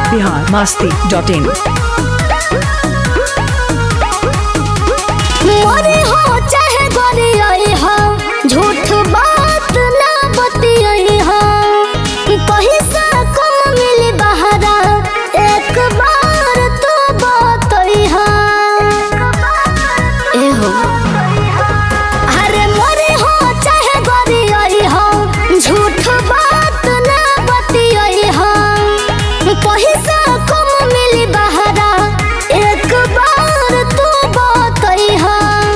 biharmasti.in मोरे हो चाहे गोरी आई हो झूठ बात ना बतियाई हो पैसा कम मिली बहरा एक बार तो बतई हो ए हो अरे मोरे हो चाहे गोरी आई हो झूठ बात ना बतियाई हो पैसा कम मिली बहरा एक बार तो बतई हो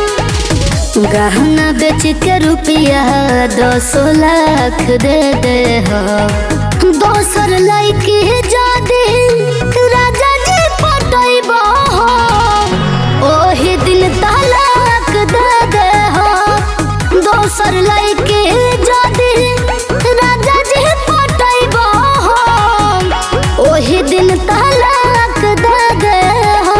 गहना बेच के रुपया 10 लाख दे दे हो दोसर लड़की जादी राजा जी पटैबो हो ओही दिन तलाक दे दे हो दोसर लड़की जादी राजा जी पटैबो हो ओही दिन तलाक दे दे हो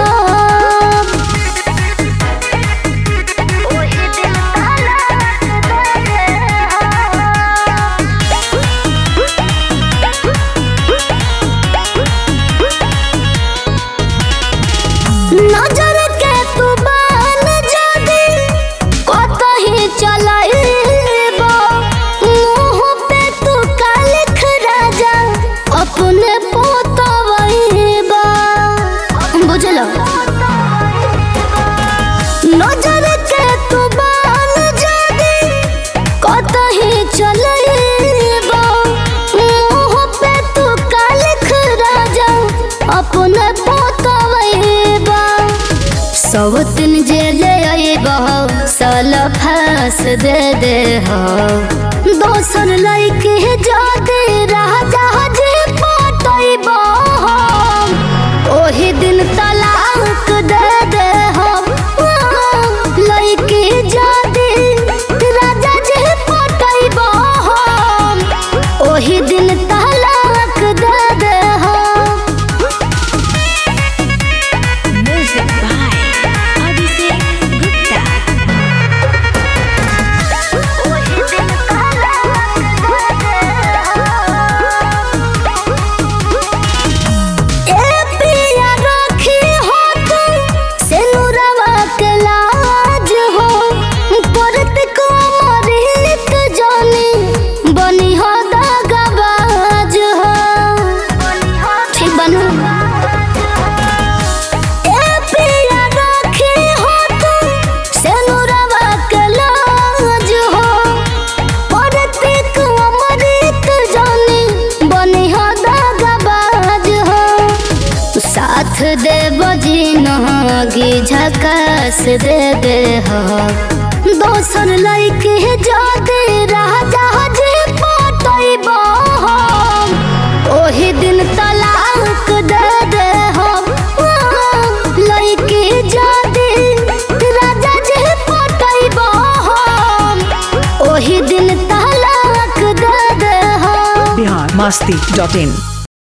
नजर के तू बान जादी कतही चलाइबो मुँह पे तू का लिख राजा अपने पोतवैबो बुझलो नजर के तू बान जादी कतही चलाइबो मुँह पे तू का लिख राजा अपने पोतवैबो सवतन जेले आइबो साल फांस दे दे हो दोसर लड़की जादे राजा जी पटैबो हो ओही दिन तलाक दे दे हो लड़की जादे राजा जी पटैबो हो ओही दिन तलाक दे दे हो Music by Abhishek Gupta. ए पिया रखी हो तू सिनुरवा के लाज हो परत को मरित जानी बनी हो दगाबाज हो ठीक बनू ए पिया रखी हो तू सिनुरवा के लाज हो परत को मरित जानी बनी हो दगाबाज हो साथ दे बजी नगी झकास दे दे हो दोसर लड़की जादे राजा जी पटैबो हो ओही दिन तलाक दे दे हो लड़की जादे राजा जी पटैबो हो ओही दिन तलाक दे दे हो biharmasti.in